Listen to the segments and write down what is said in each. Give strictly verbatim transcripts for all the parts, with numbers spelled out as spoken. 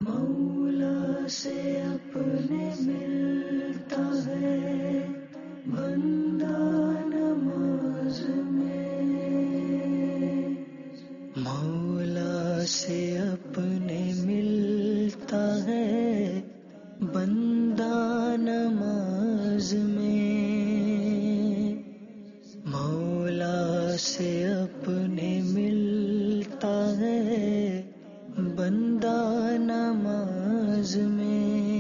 مولا سے اپنے ملتا ہے بندہ نماز میں، مولا سے اپنے ملتا ہے بندہ نماز میں، مولا سے اپنے ملتا ہے بندہ نماز میں،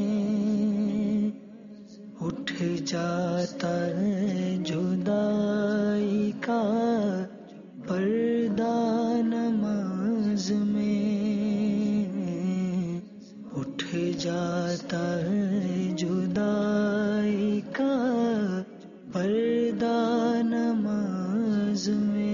اٹھ جاتا ہے جدائی کا پردہ نماز میں، اٹھ جاتا ہے جدائی کا پردہ نماز میں۔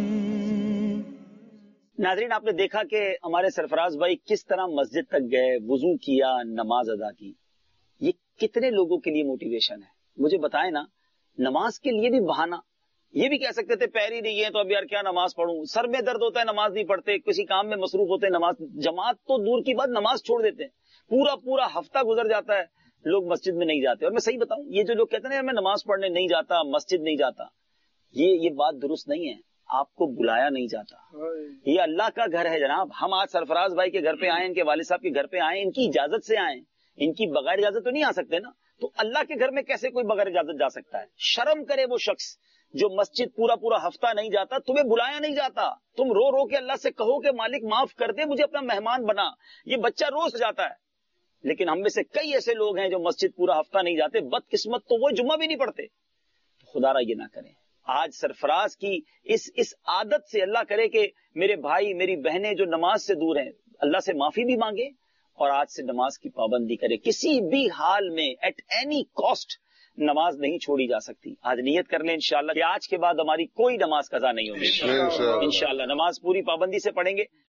ناظرین، آپ نے دیکھا کہ ہمارے سرفراز بھائی کس طرح مسجد تک گئے، وضو کیا، نماز ادا کی۔ یہ کتنے لوگوں کے لیے موٹیویشن ہے؟ مجھے بتائیں نا، نماز کے لیے بھی بہانہ، یہ بھی کہہ سکتے تھے پیر ہی نہیں ہے تو اب یار کیا نماز پڑھوں، سر میں درد ہوتا ہے نماز نہیں پڑھتے، کسی کام میں مصروف ہوتے ہیں نماز، جماعت تو دور کی بات نماز چھوڑ دیتے ہیں، پورا پورا ہفتہ گزر جاتا ہے لوگ مسجد میں نہیں جاتے۔ اور میں صحیح بتاؤں، یہ جو لوگ کہتے ہیں یار میں نماز پڑھنے نہیں جاتا، مسجد نہیں جاتا، یہ یہ بات درست نہیں ہے۔ آپ کو بلایا نہیں جاتا، یہ اللہ کا گھر ہے جناب۔ ہم آج سرفراز بھائی کے گھر پہ آئے، ان کے والد صاحب کے گھر پہ آئے، ان کی اجازت سے آئے، ان کی بغیر اجازت تو نہیں آ سکتے نا۔ تو اللہ کے گھر میں کیسے کوئی بغیر اجازت جا سکتا ہے؟ شرم کرے وہ شخص جو مسجد پورا پورا ہفتہ نہیں جاتا، تمہیں بلایا نہیں جاتا، تم رو رو کے اللہ سے کہو کہ مالک معاف کر دے، مجھے اپنا مہمان بنا۔ یہ بچہ روز جاتا ہے، لیکن ہم میں سے کئی ایسے لوگ ہیں جو مسجد پورا ہفتہ نہیں جاتے، بدقسمت تو وہ جمعہ بھی نہیں پڑھتے۔ خدا را یہ نہ کریں۔ آج سرفراز کی اس اس عادت سے اللہ کرے کہ میرے بھائی میری بہنیں جو نماز سے دور ہیں، اللہ سے معافی بھی مانگے اور آج سے نماز کی پابندی کرے۔ کسی بھی حال میں ایٹ اینی کاسٹ نماز نہیں چھوڑی جا سکتی۔ آج نیت کر لیں انشاءاللہ کہ آج کے بعد ہماری کوئی نماز قضا نہیں ہوگی، انشاءاللہ نماز پوری پابندی سے پڑھیں گے۔